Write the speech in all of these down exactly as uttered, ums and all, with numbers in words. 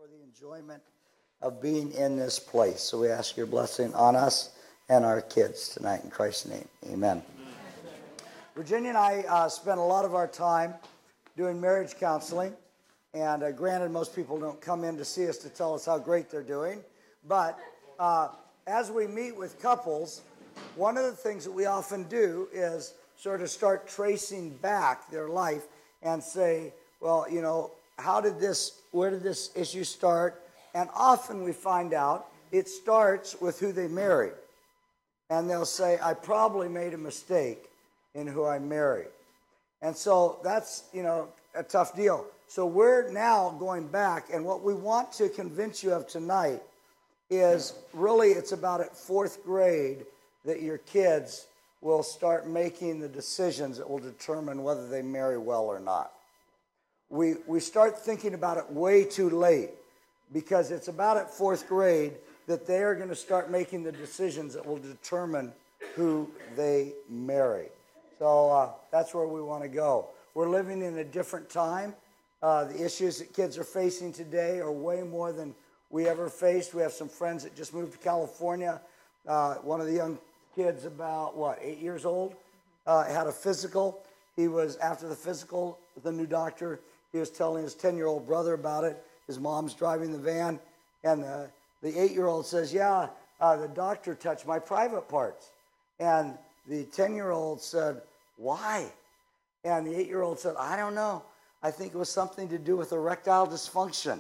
for the enjoyment of being in this place. So we ask your blessing on us and our kids tonight in Christ's name. Amen. Virginia and I uh, spent a lot of our time doing marriage counseling. And uh, granted, most people don't come in to see us to tell us how great they're doing. But uh, as we meet with couples, one of the things that we often do is sort of start tracing back their life and say, well, you know, how did this, where did this issue start? And often we find out it starts with who they married. And they'll say, I probably made a mistake in who I married. And so that's, you know, a tough deal. So we're now going back, and what we want to convince you of tonight is really it's about at fourth grade that your kids will start making the decisions that will determine whether they marry well or not. We, we start thinking about it way too late because it's about at fourth grade that they are going to start making the decisions that will determine who they marry. So uh, that's where we want to go. We're living in a different time. Uh, the issues that kids are facing today are way more than we ever faced. We have some friends that just moved to California. Uh, one of the young kids, about, what, eight years old, uh, had a physical. He was, after the physical, the new doctor, he was telling his ten-year-old brother about it. His mom's driving the van, and the, the eight-year-old says, yeah, uh, the doctor touched my private parts. And the ten-year-old said, why? And the eight-year-old said, I don't know. I think it was something to do with erectile dysfunction.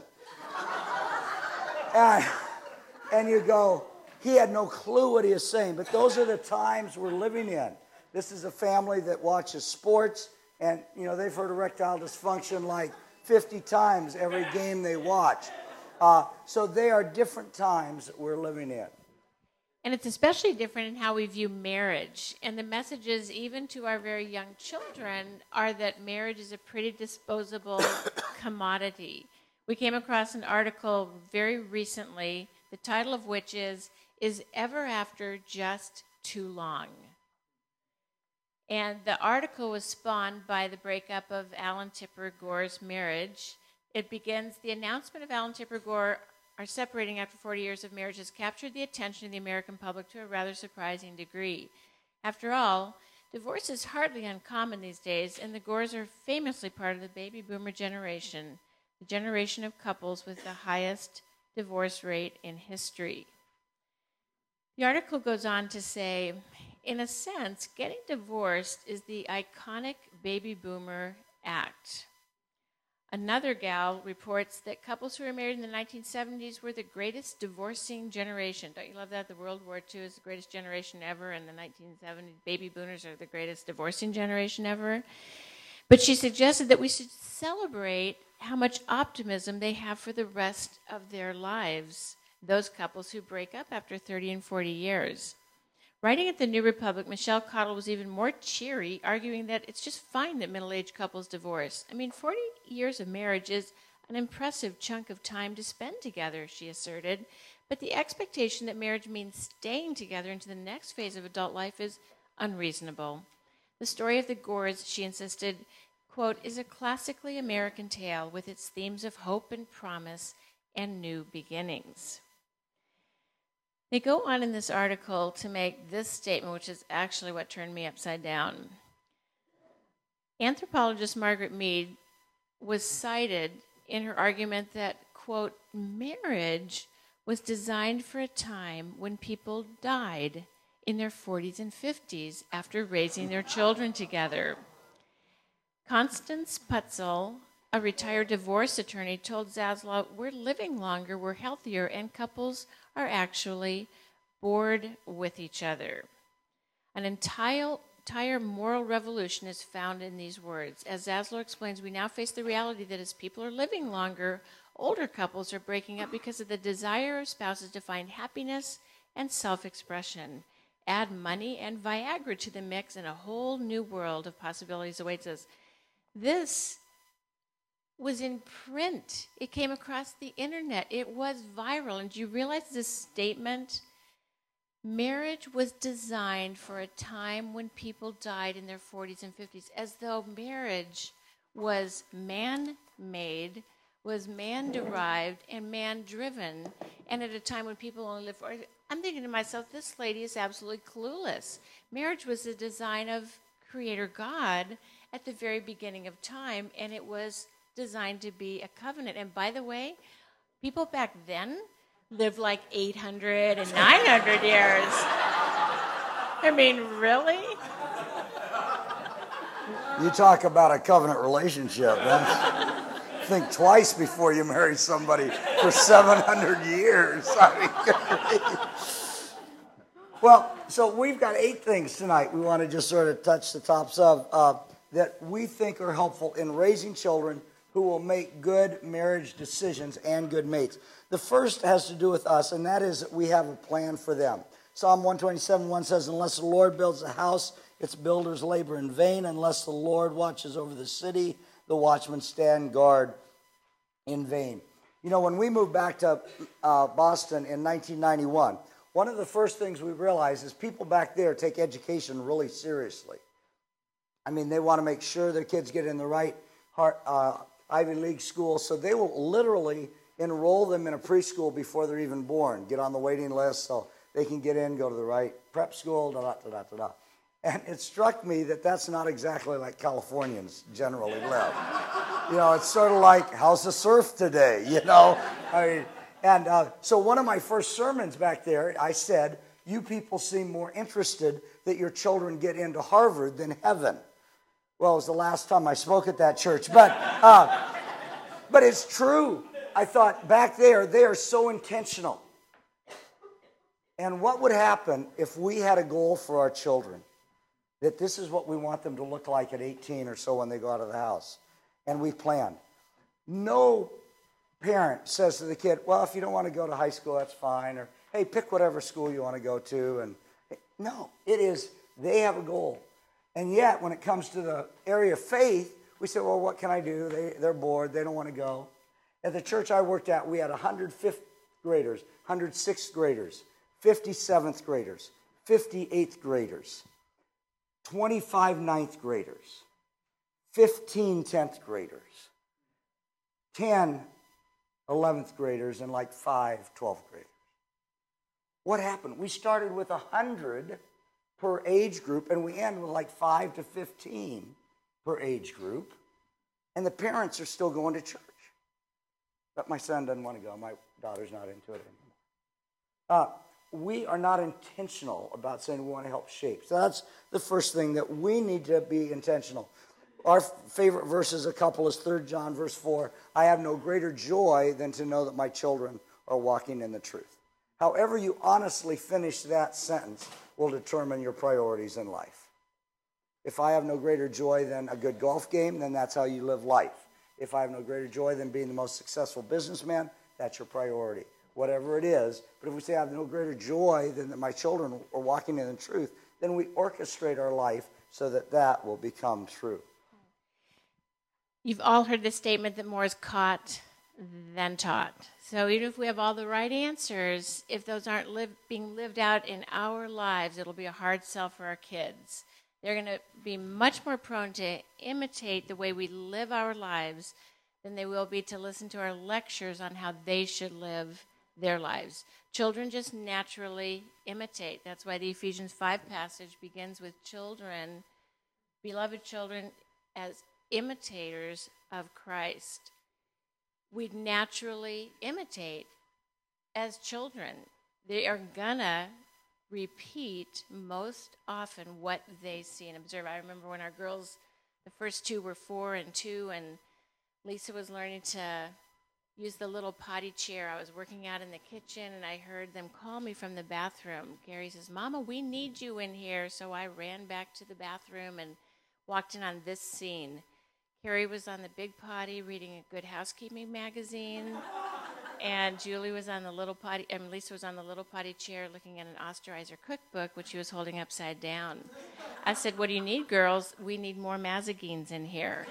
and, and you go, he had no clue what he was saying, but those are the times we're living in. This is a family that watches sports, and you know they've heard erectile dysfunction like fifty times every game they watch. Uh, so they are different times that we're living in. And it's especially different in how we view marriage. And the messages, even to our very young children, are that marriage is a pretty disposable commodity. We came across an article very recently, the title of which is, Is Ever After Just Too Long? And the article was spawned by the breakup of Alan Tipper Gore's marriage. It begins, the announcement of Alan Tipper Gore are separating after forty years of marriage has captured the attention of the American public to a rather surprising degree. After all, divorce is hardly uncommon these days, and the Gores are famously part of the baby boomer generation, the generation of couples with the highest divorce rate in history. The article goes on to say, in a sense, getting divorced is the iconic baby boomer act. Another gal reports that couples who were married in the nineteen seventies were the greatest divorcing generation. Don't you love that? The World War Two is the greatest generation ever, and the nineteen seventies baby boomers are the greatest divorcing generation ever. But she suggested that we should celebrate how much optimism they have for the rest of their lives, those couples who break up after thirty and forty years. Writing at the New Republic, Michelle Cottle was even more cheery, arguing that it's just fine that middle-aged couples divorce. I mean, forty years of marriage is an impressive chunk of time to spend together, she asserted. But the expectation that marriage means staying together into the next phase of adult life is unreasonable. The story of the Gores, she insisted, quote, is a classically American tale with its themes of hope and promise and new beginnings. They go on in this article to make this statement, which is actually what turned me upside down. Anthropologist Margaret Mead was cited in her argument that, quote, marriage was designed for a time when people died in their forties and fifties after raising their children together. Constance Putzel, a retired divorce attorney, told Zaslow, we're living longer, we're healthier, and couples are actually bored with each other. An entire, entire moral revolution is found in these words. As Zaslow explains, we now face the reality that as people are living longer, older couples are breaking up because of the desire of spouses to find happiness and self-expression. Add money and Viagra to the mix, and a whole new world of possibilities awaits us. This was in print. It came across the internet. It was viral. And do you realize this statement? Marriage was designed for a time when people died in their forties and fifties, as though marriage was man-made, was man-derived and man-driven, and at a time when people only live for... I'm thinking to myself, this lady is absolutely clueless. Marriage was the design of Creator God at the very beginning of time, and it was designed to be a covenant. And by the way, people back then lived like eight hundred and nine hundred years. I mean, really? You talk about a covenant relationship. Huh? Think twice before you marry somebody for seven hundred years. I mean, well, so we've got eight things tonight we want to just sort of touch the tops of uh, that we think are helpful in raising children who will make good marriage decisions and good mates. The first has to do with us, and that is that we have a plan for them. Psalm one twenty-seven one says, unless the Lord builds a house, its builders labor in vain. Unless the Lord watches over the city, the watchmen stand guard in vain. You know, when we moved back to uh, Boston in nineteen ninety-one, one of the first things we realized is people back there take education really seriously. I mean, they want to make sure their kids get in the right heart, uh, Ivy League school, so they will literally enroll them in a preschool before they're even born, get on the waiting list so they can get in, go to the right prep school, da da da da da. And it struck me that that's not exactly like Californians generally live. You know, it's sort of like, how's the surf today, you know? I mean, and uh, so one of my first sermons back there, I said, you people seem more interested that your children get into Harvard than heaven. Well, it was the last time I spoke at that church, but uh, but it's true. I thought back there, they are so intentional. And what would happen if we had a goal for our children? That this is what we want them to look like at eighteen or so when they go out of the house. And we planned. No parent says to the kid, well, if you don't want to go to high school, that's fine. Or, hey, pick whatever school you want to go to. And no, it is, they have a goal. And yet, when it comes to the area of faith, we say, well, what can I do? They, they're bored. They don't want to go. At the church I worked at, we had one hundred fifth graders, one hundred sixth graders, fifty-seventh graders, fifty-eighth graders, twenty-five ninth graders, fifteen tenth graders, ten eleventh graders, and like five twelfth graders. What happened? We started with one hundred per age group, and we end with like five to fifteen per age group, and the parents are still going to church. But my son doesn't want to go. My daughter's not into it anymore. Uh, we are not intentional about saying we want to help shape. So that's the first thing, that we need to be intentional. Our favorite verse as a couple is Third John verse four. I have no greater joy than to know that my children are walking in the truth. However you honestly finish that sentence will determine your priorities in life. If I have no greater joy than a good golf game, then that's how you live life. If I have no greater joy than being the most successful businessman, that's your priority. Whatever it is. But if we say I have no greater joy than that my children are walking in the truth, then we orchestrate our life so that that will become true. You've all heard the statement that more is caught than taught. So even if we have all the right answers, if those aren't live, being lived out in our lives, it'll be a hard sell for our kids. They're going to be much more prone to imitate the way we live our lives than they will be to listen to our lectures on how they should live their lives. Children just naturally imitate. That's why the Ephesians five passage begins with children, beloved children, as imitators of Christ. We naturally imitate as children. They are gonna repeat most often what they see and observe. I remember when our girls, the first two were four and two, and Lisa was learning to use the little potty chair. I was working out in the kitchen, and I heard them call me from the bathroom. Gary says, Mama, we need you in here. So I ran back to the bathroom and walked in on this scene. Carrie was on the big potty reading a Good Housekeeping magazine, and Julie was on the little potty, and Lisa was on the little potty chair looking at an Osterizer cookbook, which she was holding upside down. I said, what do you need, girls? We need more Mazagines in here.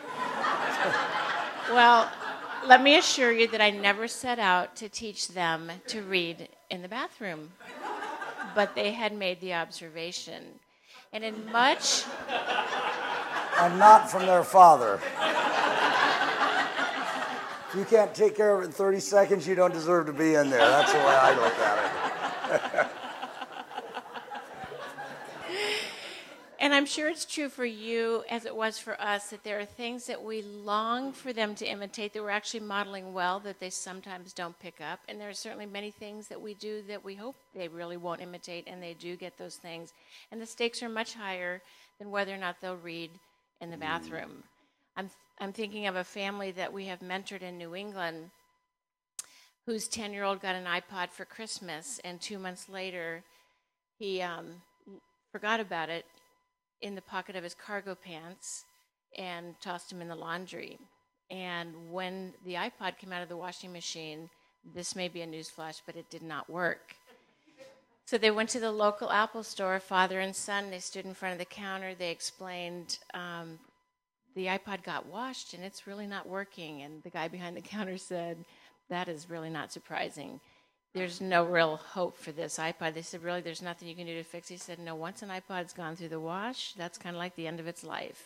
Well, let me assure you that I never set out to teach them to read in the bathroom, but they had made the observation. And in much... And not from their father. If you can't take care of it in thirty seconds, you don't deserve to be in there. That's the way I look at it. And I'm sure it's true for you, as it was for us, that there are things that we long for them to imitate that we're actually modeling well that they sometimes don't pick up. And there are certainly many things that we do that we hope they really won't imitate, and they do get those things. And the stakes are much higher than whether or not they'll read in the bathroom. I'm, I'm thinking of a family that we have mentored in New England whose ten-year-old got an iPod for Christmas, and two months later he um, forgot about it in the pocket of his cargo pants and tossed him in the laundry. And when the iPod came out of the washing machine, this may be a newsflash, but it did not work. So they went to the local Apple store, father and son. They stood in front of the counter. They explained, um, the iPod got washed and it's really not working. And the guy behind the counter said, that is really not surprising. There's no real hope for this iPod. They said, really, there's nothing you can do to fix it? He said, no, once an iPod's gone through the wash, that's kind of like the end of its life.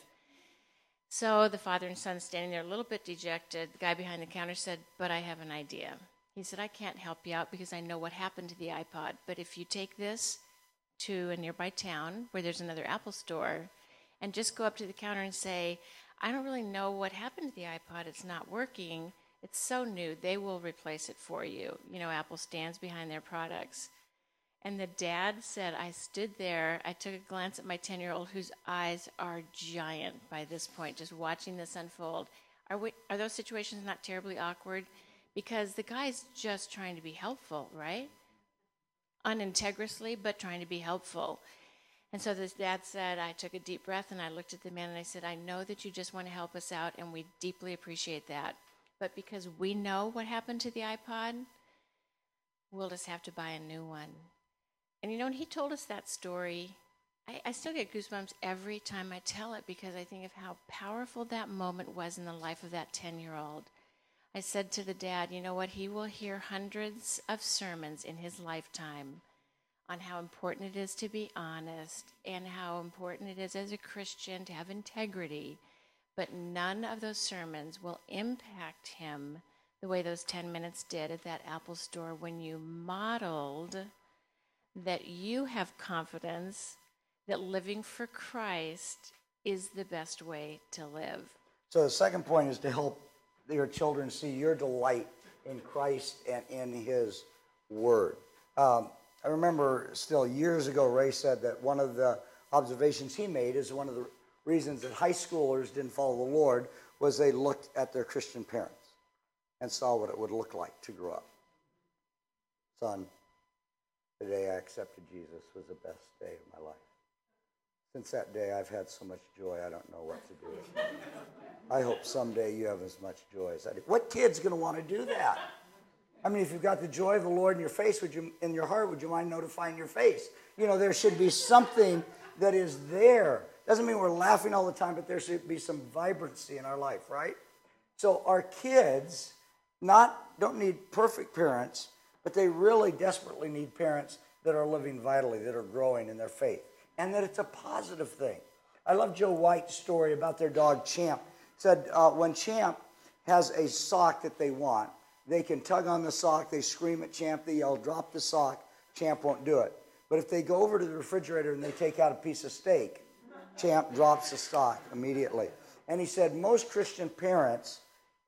So the father and son standing there a little bit dejected. The guy behind the counter said, but I have an idea. He said, I can't help you out because I know what happened to the iPod. But if you take this to a nearby town where there's another Apple store and just go up to the counter and say, I don't really know what happened to the iPod. It's not working. It's so new, they will replace it for you. You know, Apple stands behind their products. And the dad said, I stood there, I took a glance at my ten-year-old whose eyes are giant by this point, just watching this unfold. Are we, are those situations not terribly awkward? Because the guy's just trying to be helpful, right? Unintegriously, but trying to be helpful. And so this dad said, I took a deep breath and I looked at the man and I said, I know that you just want to help us out and we deeply appreciate that. But because we know what happened to the iPod, we'll just have to buy a new one. And you know, when he told us that story, I, I still get goosebumps every time I tell it because I think of how powerful that moment was in the life of that ten-year-old. I said to the dad, you know what, he will hear hundreds of sermons in his lifetime on how important it is to be honest and how important it is as a Christian to have integrity. But none of those sermons will impact him the way those ten minutes did at that Apple store when you modeled that you have confidence that living for Christ is the best way to live. So the second point is to help your children see your delight in Christ and in his word. Um, I remember still years ago, Ray said that one of the observations he made is one of the reasons that high schoolers didn't follow the Lord was they looked at their Christian parents and saw what it would look like to grow up. Son, the day I accepted Jesus was the best day of my life. Since that day, I've had so much joy, I don't know what to do with it. I hope someday you have as much joy as I do. What kid's going to want to do that? I mean, if you've got the joy of the Lord in your face, would you, in your heart, would you mind notifying your face? You know, there should be something that is there. Doesn't mean we're laughing all the time, but there should be some vibrancy in our life, right? So our kids not don't need perfect parents, but they really desperately need parents that are living vitally, that are growing in their faith, and that it's a positive thing. I love Joe White's story about their dog Champ. It said uh, when Champ has a sock that they want, they can tug on the sock, they scream at Champ, they yell, drop the sock, Champ won't do it. But if they go over to the refrigerator and they take out a piece of steak, Champ drops the sock immediately. And he said most Christian parents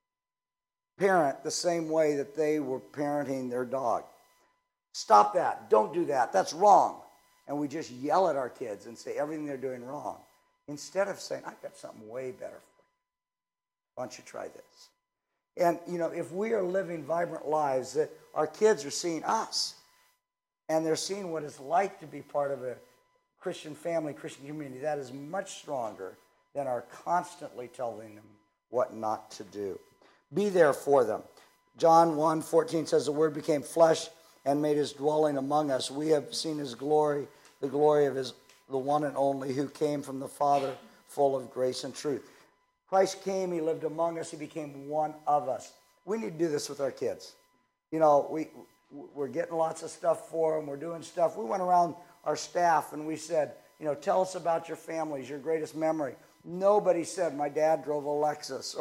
parent the same way that they were parenting their dog. Stop that. Don't do that. That's wrong. And we just yell at our kids and say everything they're doing wrong, instead of saying, I've got something way better for you. Why don't you try this? And, you know, if we are living vibrant lives, that our kids are seeing us, and they're seeing what it's like to be part of a Christian family, Christian community, that is much stronger than our constantly telling them what not to do. Be there for them. John one fourteen says, the Word became flesh and made his dwelling among us. We have seen his glory, the glory of his, the one and only who came from the Father, full of grace and truth. Christ came, he lived among us, he became one of us. We need to do this with our kids. You know, we, we're getting lots of stuff for them, we're doing stuff. We went around our staff and we said, you know, tell us about your families, your greatest memory. Nobody said, my dad drove a Lexus, or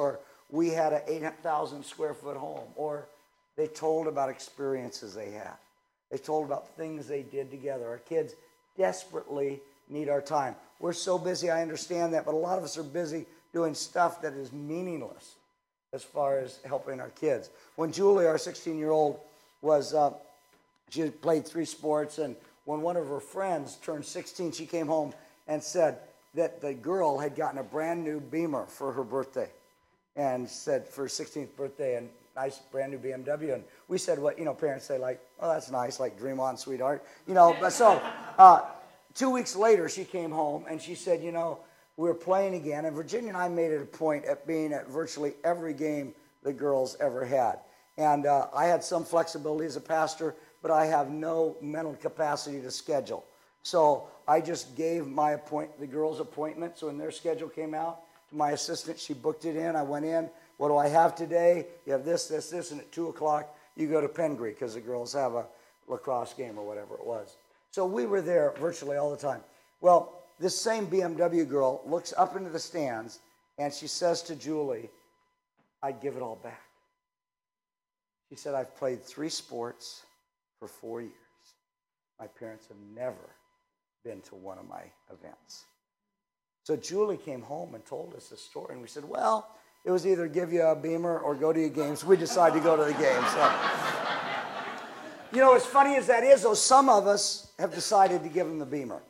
we had an eight thousand square foot home, or they told about experiences they had. They told about things they did together. Our kids desperately need our time. We're so busy, I understand that, but a lot of us are busy doing stuff that is meaningless as far as helping our kids. When Julie, our sixteen-year-old, was, uh, she had played three sports, and when one of her friends turned sixteen, she came home and said that the girl had gotten a brand new Beamer for her birthday, and said for her sixteenth birthday, and nice brand new B M W. And we said what, you know, parents say, like, oh, that's nice, like, dream on, sweetheart. You know, but so uh, two weeks later, she came home, and she said, you know, we were playing again, and Virginia and I made it a point at being at virtually every game the girls ever had. And uh, I had some flexibility as a pastor, but I have no mental capacity to schedule. So I just gave my appoint the girls' appointment. So when their schedule came out, to my assistant, she booked it in. I went in. What do I have today? You have this, this, this, and at two o'clock, you go to Pengree because the girls have a lacrosse game or whatever it was. So we were there virtually all the time. Well, this same B M W girl looks up into the stands, and she says to Julie, I'd give it all back. She said, I've played three sports for four years. My parents have never been to one of my events. So Julie came home and told us this story, and we said, well, it was either give you a Beamer or go to your games. We decided to go to the game. So, you know, as funny as that is, though, some of us have decided to give them the Beamer.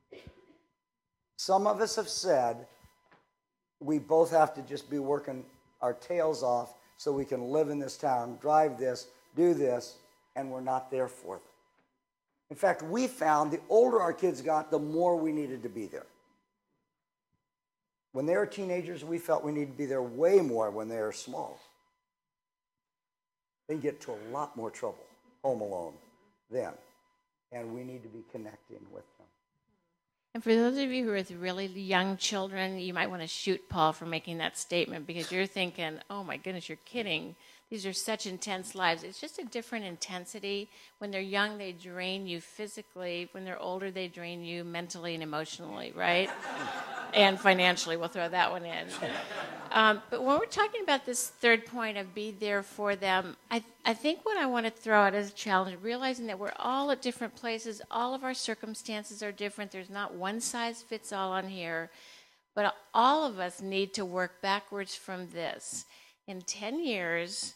Some of us have said we both have to just be working our tails off so we can live in this town, drive this, do this, and we're not there for them. In fact, we found the older our kids got, the more we needed to be there. When they were teenagers, we felt we needed to be there way more when they were small. They get to a lot more trouble home alone then, and we need to be connecting with them. And for those of you who are with really young children, you might want to shoot Paul for making that statement because you're thinking, oh my goodness, you're kidding. These are such intense lives. It's just a different intensity. When they're young, they drain you physically. When they're older, they drain you mentally and emotionally, right? And financially, we'll throw that one in. Um, but when we're talking about this third point of be there for them, I, I think what I want to throw out as a challenge, realizing that we're all at different places, all of our circumstances are different, there's not one size fits all on here, but all of us need to work backwards from this. In ten years,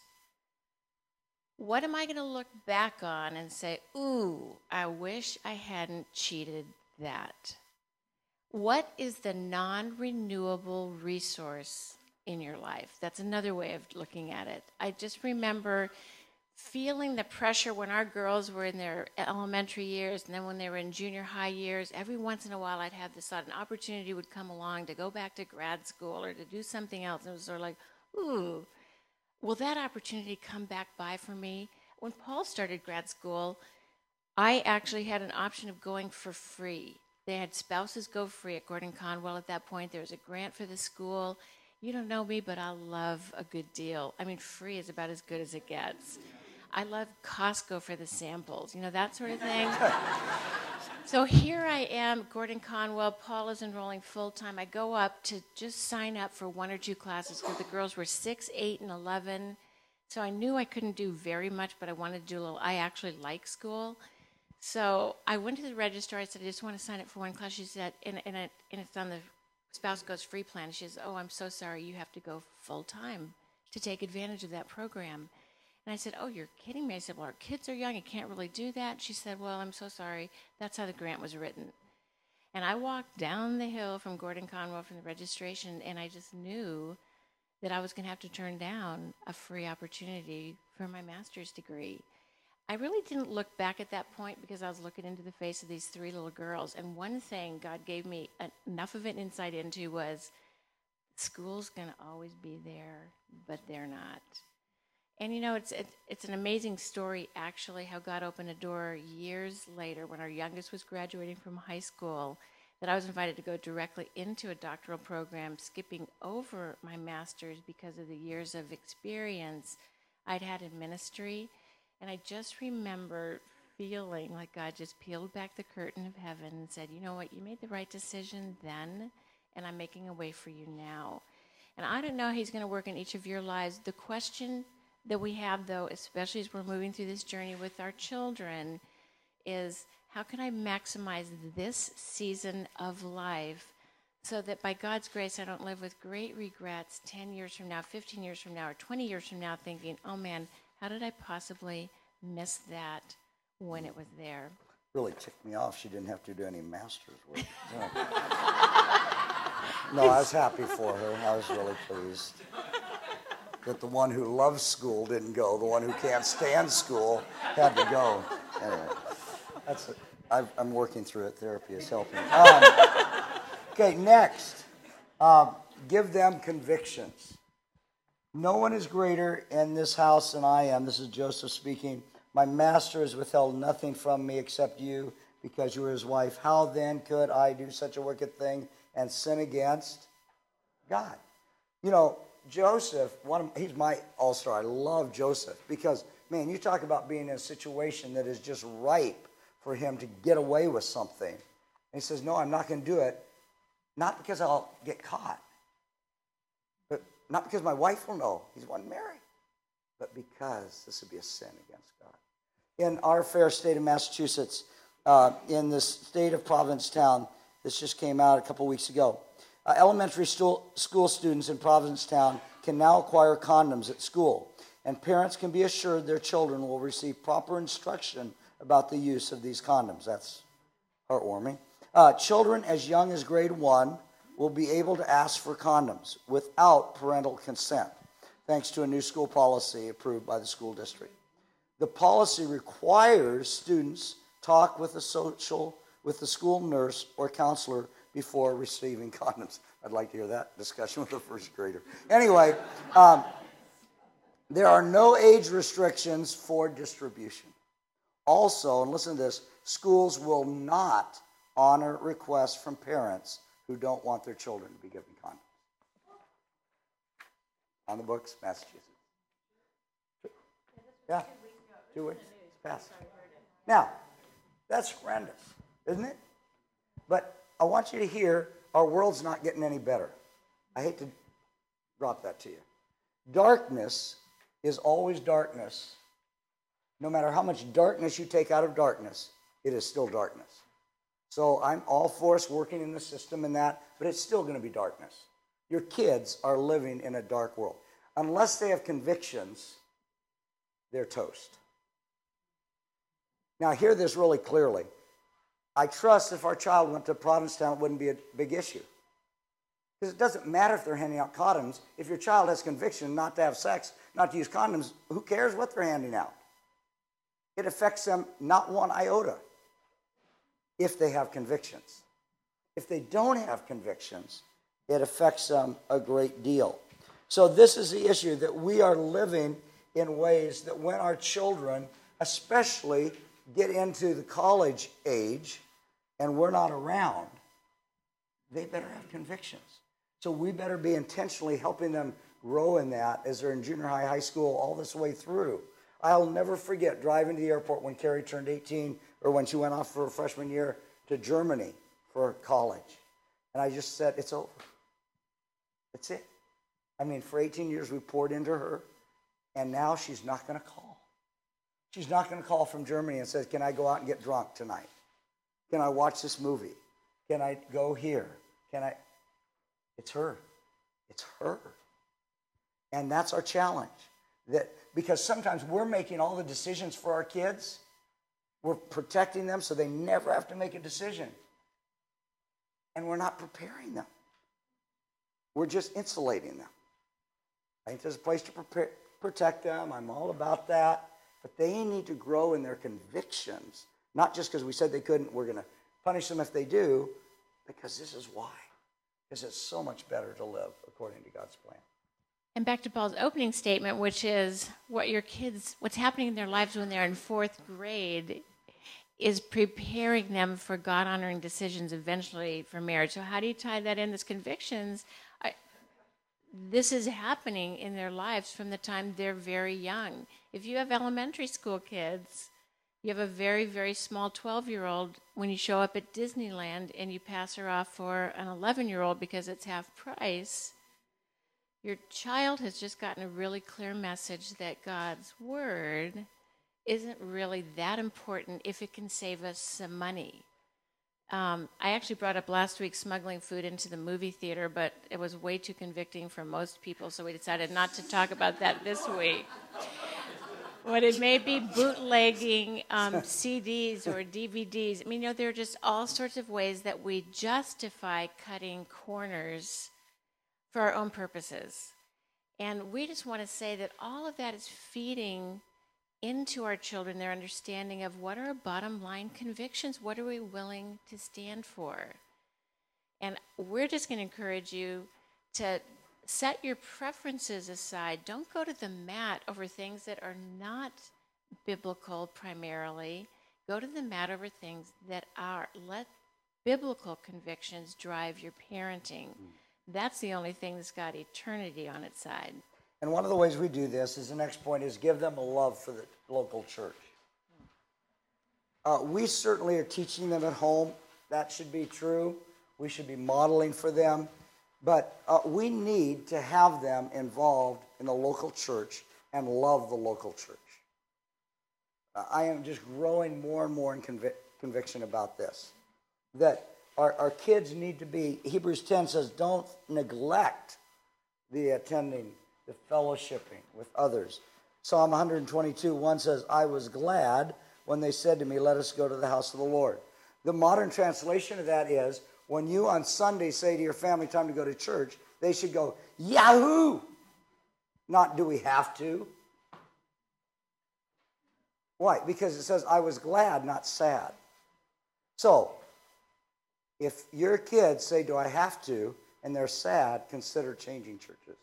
what am I going to look back on and say, ooh, I wish I hadn't cheated that? What is the non-renewable resource in your life? That's another way of looking at it. I just remember feeling the pressure when our girls were in their elementary years, and then when they were in junior high years. Every once in a while I'd have this thought, an opportunity would come along to go back to grad school or to do something else. And it was sort of like, ooh, will that opportunity come back by for me? When Paul started grad school, I actually had an option of going for free. They had spouses go free at Gordon Conwell at that point. There was a grant for the school. You don't know me, but I love a good deal. I mean, free is about as good as it gets. I love Costco for the samples, you know, that sort of thing. So here I am, Gordon Conwell. Paul is enrolling full-time. I go up to just sign up for one or two classes because the girls were six, eight, and eleven. So I knew I couldn't do very much, but I wanted to do a little. I actually like school. So I went to the registrar. I said, I just want to sign up for one class. She said, and, and, it, and it's on the Spouse Goes Free plan. She says, oh, I'm so sorry. You have to go full-time to take advantage of that program. And I said, oh, you're kidding me. I said, well, our kids are young. You can't really do that. She said, well, I'm so sorry. That's how the grant was written. And I walked down the hill from Gordon Conwell from the registration, and I just knew that I was going to have to turn down a free opportunity for my master's degree. I really didn't look back at that point because I was looking into the face of these three little girls. And one thing God gave me enough of an insight into was school's going to always be there, but they're not. And, you know, it's it, it's an amazing story, actually, how God opened a door years later when our youngest was graduating from high school, that I was invited to go directly into a doctoral program, skipping over my master's because of the years of experience I'd had in ministry. And I just remember feeling like God just peeled back the curtain of heaven and said, you know what, you made the right decision then, and I'm making a way for you now. And I don't know how he's going to work in each of your lives. The question that we have, though, especially as we're moving through this journey with our children, is how can I maximize this season of life so that by God's grace I don't live with great regrets ten years from now, fifteen years from now, or twenty years from now thinking, oh man, how did I possibly miss that when it was there? Really ticked me off. She didn't have to do any master's work. No, I was happy for her. I was really pleased that the one who loves school didn't go. The one who can't stand school had to go. Anyway, that's it. I've, I'm working through it. Therapy is helping. Um, okay, next. Um, give them convictions. No one is greater in this house than I am. This is Joseph speaking. My master has withheld nothing from me except you, because you were his wife. How then could I do such a wicked thing and sin against God? You know, Joseph, one of, he's my all-star. I love Joseph because, man, you talk about being in a situation that is just ripe for him to get away with something. And he says, no, I'm not going to do it, not because I'll get caught, but not because my wife will know he's one married, but because this would be a sin against God. In our fair state of Massachusetts, uh, in the state of Provincetown, this just came out a couple weeks ago, uh, elementary school, school students in Provincetown can now acquire condoms at school, and parents can be assured their children will receive proper instruction about the use of these condoms. That's heartwarming. Uh, children as young as grade one will be able to ask for condoms without parental consent, thanks to a new school policy approved by the school district. The policy requires students talk with a social, with the school nurse or counselor before receiving condoms. I'd like to hear that discussion with a first grader. Anyway, um, there are no age restrictions for distribution. Also, and listen to this, schools will not honor requests from parents who don't want their children to be given condoms. On the books, Massachusetts. Yeah, two weeks. It's passed. Now, that's horrendous, isn't it? But I want you to hear, our world's not getting any better. I hate to drop that to you. Darkness is always darkness. No matter how much darkness you take out of darkness, it is still darkness. So I'm all for us working in the system and that, but it's still going to be darkness. Your kids are living in a dark world. Unless they have convictions, they're toast. Now, hear this really clearly. I trust if our child went to Provincetown, it wouldn't be a big issue. Because it doesn't matter if they're handing out condoms. If your child has conviction not to have sex, not to use condoms, who cares what they're handing out? It affects them not one iota if they have convictions. If they don't have convictions, it affects them a great deal. So this is the issue, that we are living in ways that when our children, especially, get into the college age and we're not around, they better have convictions. So we better be intentionally helping them grow in that as they're in junior high, high school, all this way through. I'll never forget driving to the airport when Carrie turned eighteen, or when she went off for her freshman year to Germany for college. And I just said, it's over. That's it. I mean, for eighteen years we poured into her, and now she's not going to call. She's not going to call from Germany and say, can I go out and get drunk tonight? Can I watch this movie? Can I go here? Can I? It's her. It's her. And that's our challenge. That because sometimes we're making all the decisions for our kids. We're protecting them so they never have to make a decision. And we're not preparing them. We're just insulating them. I think there's a place to prepare, protect them. I'm all about that. But they need to grow in their convictions. Not just because we said they couldn't, we're going to punish them if they do, because this is why. Because it's so much better to live according to God's plan. And back to Paul's opening statement, which is what your kids, what's happening in their lives when they're in fourth grade is preparing them for God-honoring decisions eventually for marriage. So how do you tie that in? This convictions, I, this is happening in their lives from the time they're very young. If you have elementary school kids, you have a very, very small twelve-year-old, when you show up at Disneyland and you pass her off for an eleven-year-old because it's half price, your child has just gotten a really clear message that God's word isn't really that important if it can save us some money. Um, I actually brought up last week smuggling food into the movie theater, but it was way too convicting for most people, so we decided not to talk about that this week. But it may be bootlegging um, C Ds or D V Ds. I mean, you know, there are just all sorts of ways that we justify cutting corners for our own purposes. And we just want to say that all of that is feeding into our children their understanding of what are our bottom line convictions, what are we willing to stand for. And we're just going to encourage you to set your preferences aside. Don't go to the mat over things that are not biblical primarily. Go to the mat over things that are. Let biblical convictions drive your parenting. That's the only thing that's got eternity on its side. And one of the ways we do this is the next point is give them a love for the local church. Uh, we certainly are teaching them at home. That should be true. We should be modeling for them. But uh, we need to have them involved in the local church and love the local church. Uh, I am just growing more and more in convic- conviction about this. That our, our kids need to be, Hebrews ten says, don't neglect the attending, the fellowshipping with others. Psalm one twenty-two, one says, I was glad when they said to me, let us go to the house of the Lord. The modern translation of that is, when you on Sunday say to your family, time to go to church, they should go, Yahoo! Not do we have to. Why? Because it says, I was glad, not sad. So, if your kids say, do I have to, and they're sad, consider changing churches.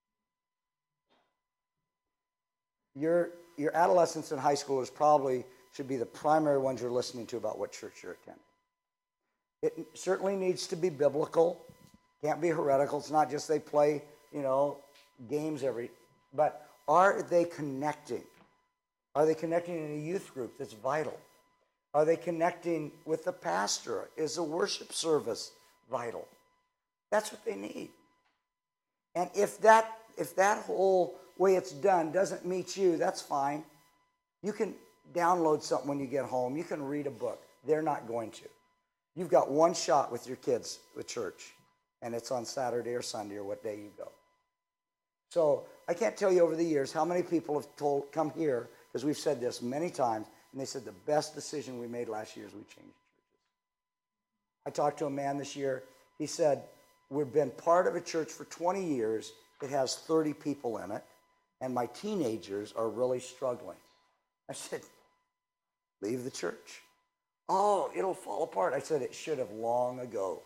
Your, your adolescents and high schoolers probably should be the primary ones you're listening to about what church you're attending. It certainly needs to be biblical. Can't be heretical. It's not just they play, you know, games every... But are they connecting? Are they connecting in a youth group that's vital? Are they connecting with the pastor? Is a worship service vital? That's what they need. And if that if that whole way it's done doesn't meet you, that's fine. You can download something when you get home. You can read a book. They're not going to. You've got one shot with your kids with church, and it's on Saturday or Sunday or what day you go. So I can't tell you over the years how many people have told, come here, because we've said this many times, and they said the best decision we made last year is we changed churches. I talked to a man this year. He said, we've been part of a church for twenty years. It has thirty people in it, and my teenagers are really struggling. I said, leave the church. Oh, it'll fall apart. I said, it should have long ago.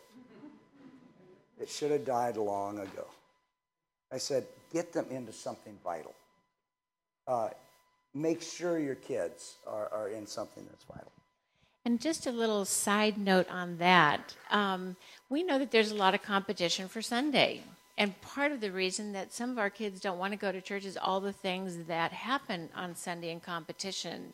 It should have died long ago. I said, get them into something vital. Uh, make sure your kids are, are in something that's vital. And just a little side note on that. Um, we know that there's a lot of competition for Sunday. And part of the reason that some of our kids don't want to go to church is all the things that happen on Sunday in competition.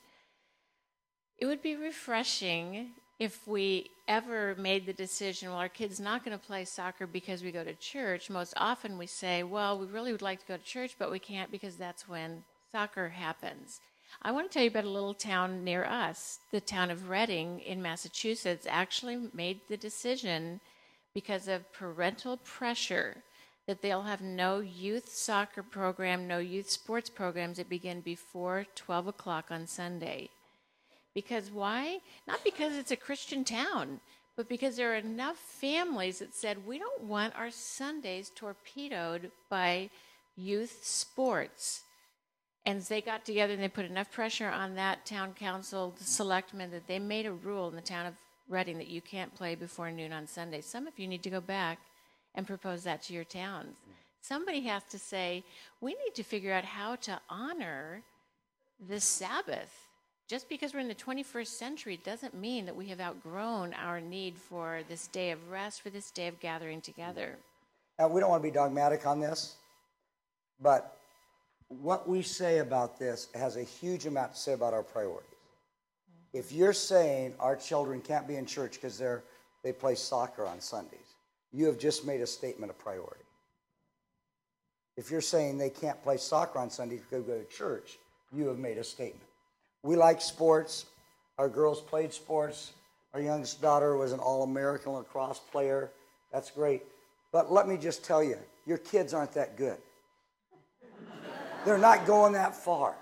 It would be refreshing if we ever made the decision, well, our kid's not going to play soccer because we go to church. Most often we say, well, we really would like to go to church, but we can't because that's when soccer happens. I want to tell you about a little town near us. The town of Reading in Massachusetts actually made the decision because of parental pressure that they'll have no youth soccer program, no youth sports programs that begin before twelve o'clock on Sunday. Because why? Not because it's a Christian town, but because there are enough families that said, we don't want our Sundays torpedoed by youth sports. And they got together and they put enough pressure on that town council, the selectmen, that they made a rule in the town of Reading that you can't play before noon on Sunday. Some of you need to go back and propose that to your towns. Somebody has to say, we need to figure out how to honor the Sabbath. Just because we're in the twenty-first century doesn't mean that we have outgrown our need for this day of rest, for this day of gathering together. Now, we don't want to be dogmatic on this, but what we say about this has a huge amount to say about our priorities. If you're saying our children can't be in church because they're they play soccer on Sundays, you have just made a statement of priority. If you're saying they can't play soccer on Sunday because they go to church, you have made a statement. We like sports. Our girls played sports. Our youngest daughter was an All-American lacrosse player. That's great. But let me just tell you, your kids aren't that good. They're not going that far.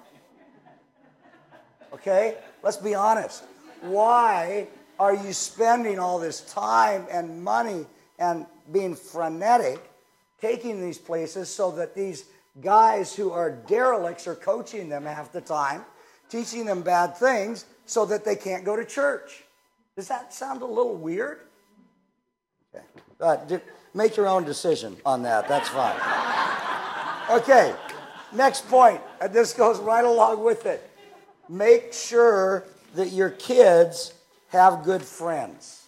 Okay? Let's be honest. Why are you spending all this time and money and being frenetic taking these places so that these guys who are derelicts are coaching them half the time, teaching them bad things so that they can't go to church? Does that sound a little weird? Okay. Uh, make your own decision on that. That's fine. Okay. Next point. And this goes right along with it. Make sure that your kids have good friends.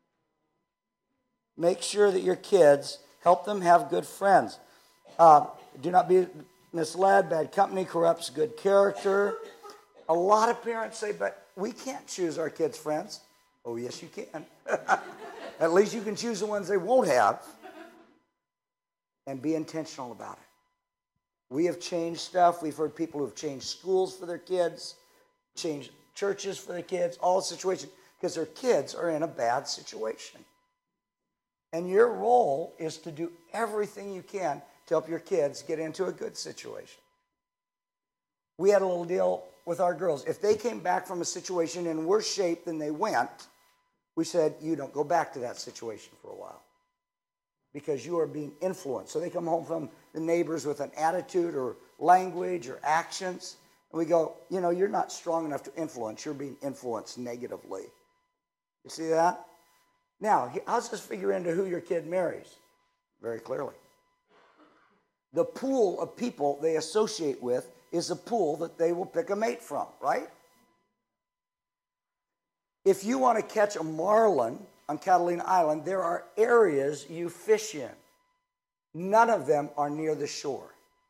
Make sure that your kids, help them have good friends. Uh, do not be misled. Bad company corrupts good character. A lot of parents say, but we can't choose our kids' friends. Oh, yes, you can. At least you can choose the ones they won't have. And be intentional about it. We have changed stuff. We've heard people who have changed schools for their kids, changed churches for their kids, all situations, because their kids are in a bad situation. And your role is to do everything you can to help your kids get into a good situation. We had a little deal with our girls. If they came back from a situation in worse shape than they went, we said, you don't go back to that situation for a while because you are being influenced. So they come home from the neighbors with an attitude or language or actions, and we go, you know, you're not strong enough to influence. You're being influenced negatively. You see that? Now, how does this figure into who your kid marries? Very clearly. The pool of people they associate with is a pool that they will pick a mate from, right? If you want to catch a marlin on Catalina Island, there are areas you fish in. None of them are near the shore.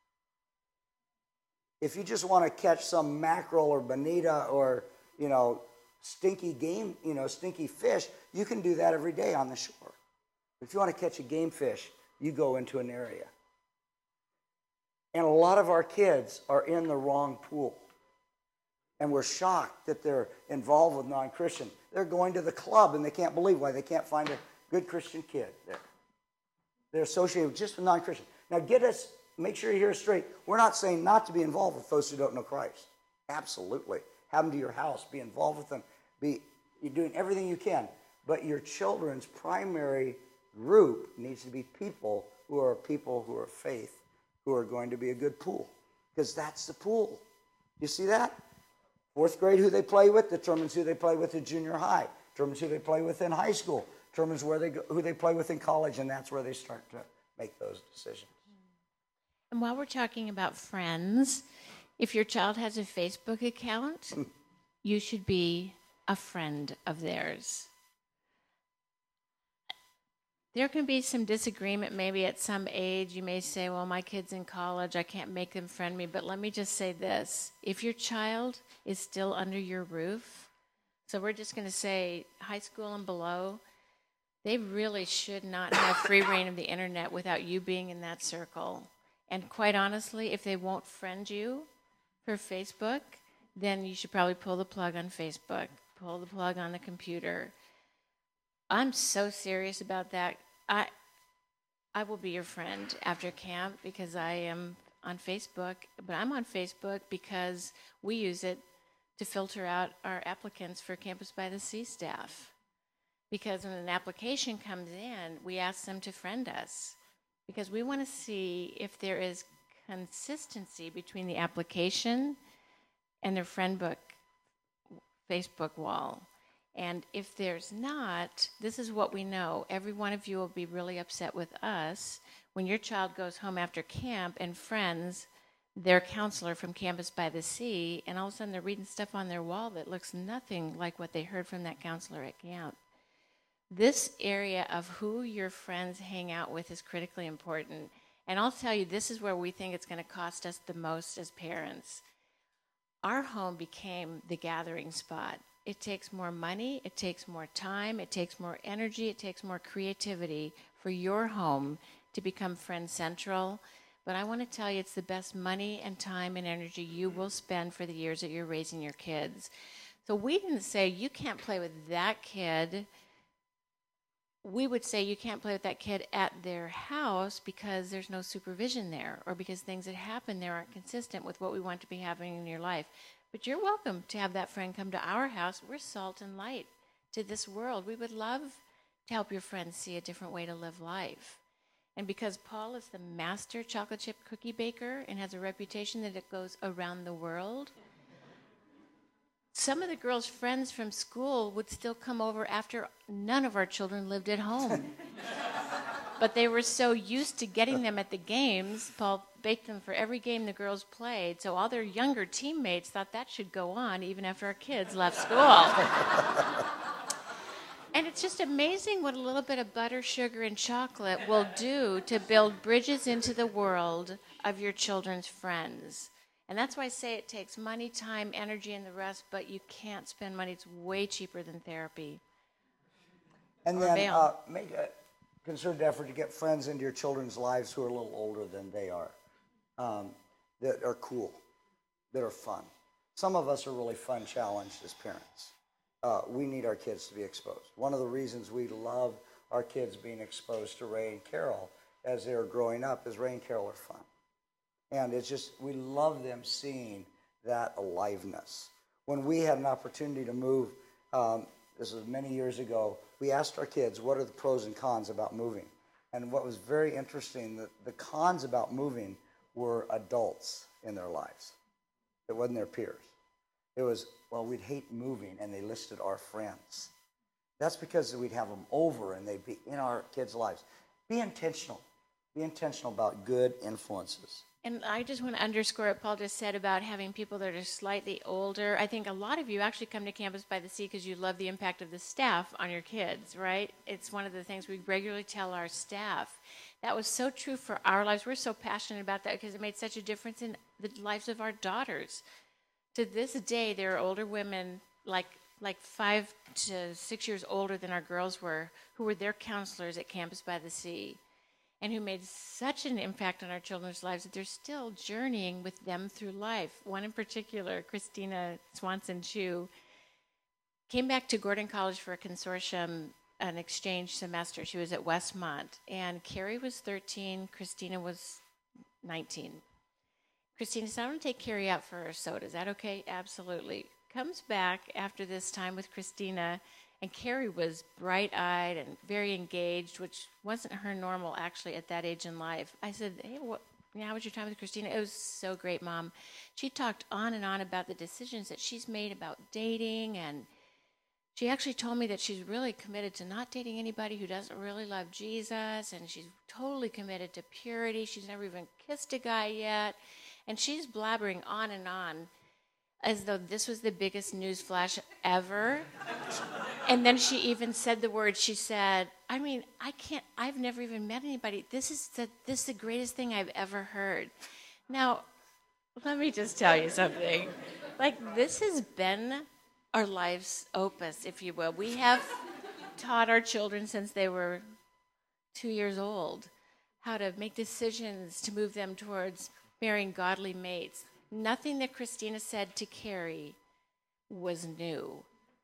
If you just want to catch some mackerel or bonita or, you know, stinky game, you know, stinky fish, you can do that every day on the shore. If you want to catch a game fish, you go into an area. And a lot of our kids are in the wrong pool. And we're shocked that they're involved with non-Christian. They're going to the club and they can't believe why they can't find a good Christian kid there. They're associated just with non-Christian. Now get us, make sure you hear us straight. We're not saying not to be involved with those who don't know Christ. Absolutely. Have them to your house. Be involved with them. Be, you're doing everything you can. But your children's primary group needs to be people who are people who are faith, who are going to be a good pool. Because that's the pool. You see that? Fourth grade, who they play with, determines who they play with in junior high, determines who they play with in high school, determines where they go, who they play with in college, and that's where they start to make those decisions. And while we're talking about friends, if your child has a Facebook account, you should be a friend of theirs. There can be some disagreement maybe at some age. You may say, well, my kid's in college, I can't make them friend me. But let me just say this. If your child is still under your roof, so we're just going to say high school and below, they really should not have free reign of the internet without you being in that circle. And quite honestly, if they won't friend you for Facebook, then you should probably pull the plug on Facebook, pull the plug on the computer. I'm so serious about that. I I will be your friend after camp because I am on Facebook, but I'm on Facebook because we use it to filter out our applicants for Campus by the Sea staff. Because when an application comes in, we ask them to friend us because we want to see if there is consistency between the application and their friend book Facebook wall. And if there's not, this is what we know. Every one of you will be really upset with us when your child goes home after camp and friends their counselor from Campus by the Sea, and all of a sudden they're reading stuff on their wall that looks nothing like what they heard from that counselor at camp. This area of who your friends hang out with is critically important. And I'll tell you, this is where we think it's going to cost us the most as parents. Our home became the gathering spot. It takes more money, it takes more time, it takes more energy, it takes more creativity for your home to become friend central. But I want to tell you, it's the best money and time and energy you will spend for the years that you're raising your kids. So we didn't say, you can't play with that kid. We would say you can't play with that kid at their house because there's no supervision there, or because things that happen there aren't consistent with what we want to be happening in your life. But you're welcome to have that friend come to our house. We're salt and light to this world. We would love to help your friends see a different way to live life. And because Paul is the master chocolate chip cookie baker and has a reputation that it goes around the world, some of the girls' friends from school would still come over after none of our children lived at home. But they were so used to getting them at the games, Paul baked them for every game the girls played, so all their younger teammates thought that should go on even after our kids left school. And it's just amazing what a little bit of butter, sugar, and chocolate will do to build bridges into the world of your children's friends. And that's why I say it takes money, time, energy, and the rest, but you can't spend money. It's way cheaper than therapy. And then uh, make a concerted effort to get friends into your children's lives who are a little older than they are, um, that are cool, that are fun. Some of us are really fun challenged as parents. Uh, we need our kids to be exposed. One of the reasons we love our kids being exposed to Ray and Carol as they're growing up is Ray and Carol are fun. And it's just, we love them seeing that aliveness. When we had an opportunity to move, um, this was many years ago, we asked our kids, what are the pros and cons about moving? And what was very interesting, the, the cons about moving were adults in their lives. It wasn't their peers. It was, well, we'd hate moving, and they listed our friends. That's because we'd have them over, and they'd be in our kids' lives. Be intentional. Be intentional about good influences. And I just want to underscore what Paul just said about having people that are slightly older. I think a lot of you actually come to Campus by the Sea because you love the impact of the staff on your kids, right? It's one of the things we regularly tell our staff. That was so true for our lives. We're so passionate about that because it made such a difference in the lives of our daughters. To this day, there are older women, like like five to six years older than our girls were, who were their counselors at Campus by the Sea, and who made such an impact on our children's lives that they're still journeying with them through life. One in particular, Christina Swanson Chu, came back to Gordon College for a consortium, an exchange semester. She was at Westmont, and Carrie was thirteen, Christina was nineteen. Christina said, I want to take Carrie out for a soda. Is that okay? Absolutely. Comes back after this time with Christina, and Carrie was bright-eyed and very engaged, which wasn't her normal, actually, at that age in life. I said, hey, what, how was your time with Christina? It was so great, Mom. She talked on and on about the decisions that she's made about dating, and she actually told me that she's really committed to not dating anybody who doesn't really love Jesus, and she's totally committed to purity. She's never even kissed a guy yet. And she's blabbering on and on as though this was the biggest news flash ever. And then she even said the word, she said, I mean, I can't, I've never even met anybody. This is the, this is the greatest thing I've ever heard. Now, let me just tell you something. Like, this has been our life's opus, if you will. We have taught our children since they were two years old how to make decisions to move them towards marrying godly mates. Nothing that Christina said to Carrie was new.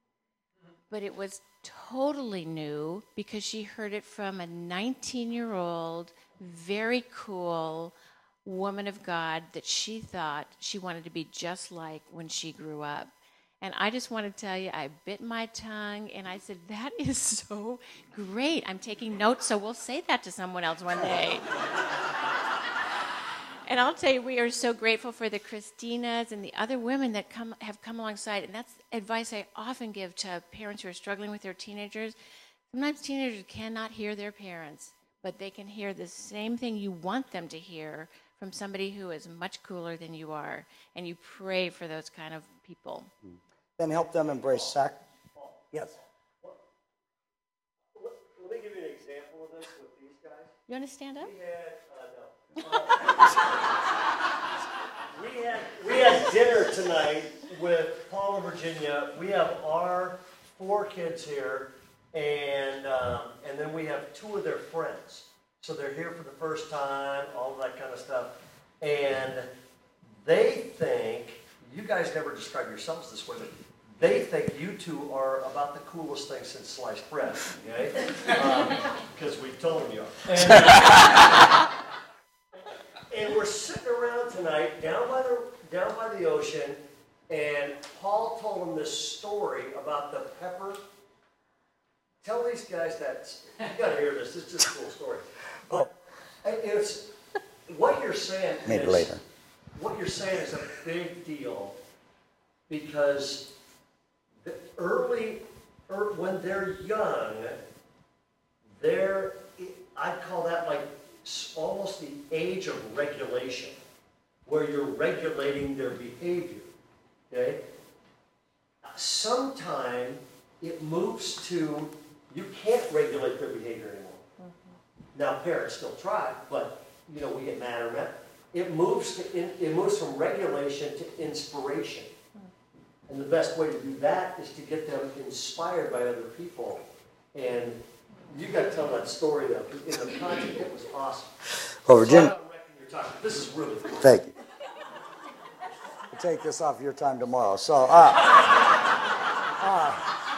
But it was totally new because she heard it from a nineteen-year-old, very cool woman of God that she thought she wanted to be just like when she grew up. And I just want to tell you, I bit my tongue, and I said, that is so great. I'm taking notes, so we'll say that to someone else one day. And I'll tell you, we are so grateful for the Christinas and the other women that come have come alongside. And that's advice I often give to parents who are struggling with their teenagers. Sometimes teenagers cannot hear their parents, but they can hear the same thing you want them to hear from somebody who is much cooler than you are. And you pray for those kind of people. Then help them embrace sac. Yes. Well, let, let me give you an example of this with these guys. You want to stand up? We had, uh, no. we had we had dinner tonight with Paul and Virginia. We have our four kids here, and um, and then we have two of their friends. So they're here for the first time, all that kind of stuff. And they think, you guys never describe yourselves this way, but they think you two are about the coolest thing since sliced bread, okay? Because um, we told them you are. And, uh, and we're sitting around tonight down by the down by the ocean, and Paul told them this story about the pepper. Tell these guys that, you got to hear this. This is just a cool story. But it's what you're saying. Maybe is, later. What you're saying is a big deal because the early, er, when they're young, they're, I'd call that like almost the age of regulation, where you're regulating their behavior, okay? Sometime it moves to, you can't regulate their behavior anymore. Mm-hmm. Now parents still try, but you know, we get mad or mad. It moves to, it moves from regulation to inspiration. Mm-hmm. And the best way to do that is to get them inspired by other people. And you got to tell that story though. In the context, it was awesome. Well, Virginia, so this is really cool. Thank you. We'll take this off your time tomorrow. So, uh, uh,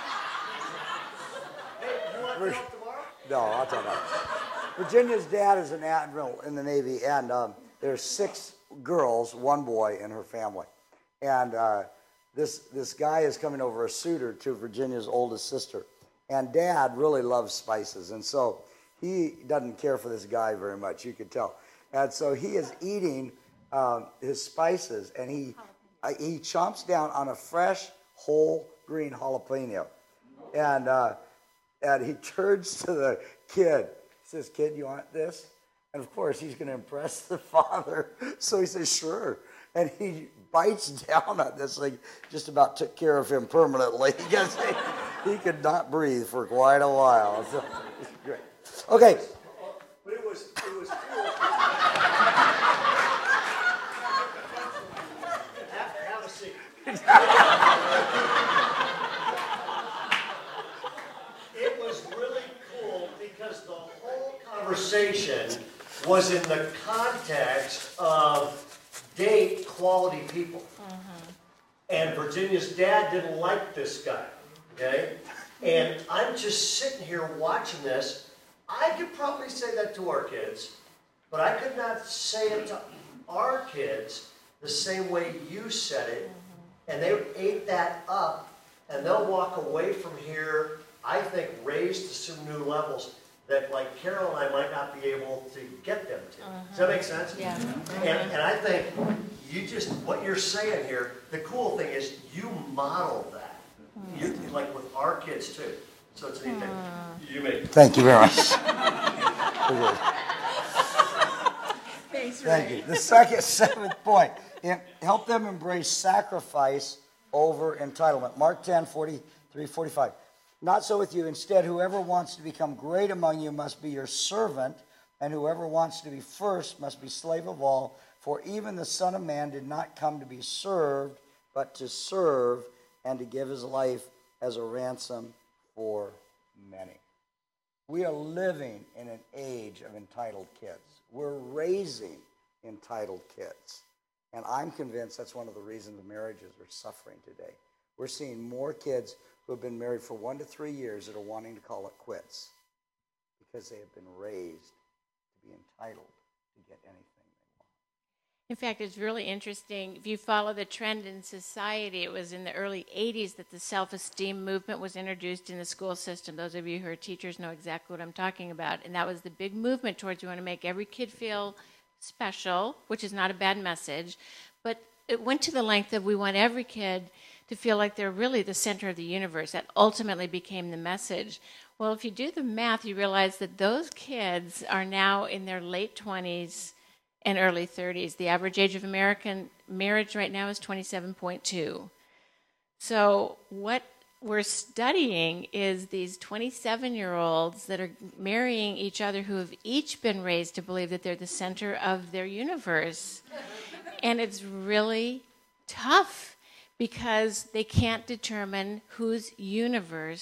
hey, you want to help tomorrow? No, I'll tell you that. Virginia's dad is an admiral in the Navy, and um, there's six girls, one boy in her family. And uh, this this guy is coming over, a suitor to Virginia's oldest sister. And Dad really loves spices, and so he doesn't care for this guy very much, you could tell. And so he is eating um, his spices, and he uh, he chomps down on a fresh, whole, green jalapeno. And, uh, and he turns to the kid. He says, "Kid, you want this?" And of course, he's going to impress the father. So he says, "Sure." And he bites down on this thing, just about took care of him permanently. Because he, he could not breathe for quite a while. So it's great. Okay. But it was, it was cool. have, have a seat. It was really cool because the whole conversation was in the context of date quality people. Mm-hmm. And Virginia's dad didn't like this guy, okay? And I'm just sitting here watching this. I could probably say that to our kids, but I could not say it to our kids the same way you said it. Mm-hmm. And they ate that up, and they'll walk away from here, I think, raised to some new levels that, like Carol and I might not be able to get them to. Uh-huh. Does that make sense? Yeah. Mm-hmm. And, and I think you just, what you're saying here, the cool thing is you model that. Mm-hmm. You, like with our kids too. So it's a neat thing. You may. Thank you very much. Thanks, Ray. Thank you. The second, seventh point, help them embrace sacrifice over entitlement. Mark ten, forty-three, forty-five. Not so with you. Instead, whoever wants to become great among you must be your servant, and whoever wants to be first must be slave of all. For even the Son of Man did not come to be served, but to serve and to give his life as a ransom for many. We are living in an age of entitled kids. We're raising entitled kids. And I'm convinced that's one of the reasons marriages are suffering today. We're seeing more kids who have been married for one to three years that are wanting to call it quits because they have been raised to be entitled to get anything they want. In fact, it's really interesting. If you follow the trend in society, it was in the early eighties that the self-esteem movement was introduced in the school system. Those of you who are teachers know exactly what I'm talking about. And that was the big movement towards you want to make every kid feel special, which is not a bad message. But it went to the length of we want every kid to feel like they're really the center of the universe. That ultimately became the message. Well, if you do the math, you realize that those kids are now in their late twenties and early thirties. The average age of American marriage right now is twenty-seven point two. So what we're studying is these twenty-seven-year-olds that are marrying each other who have each been raised to believe that they're the center of their universe. And it's really tough, because they can't determine whose universe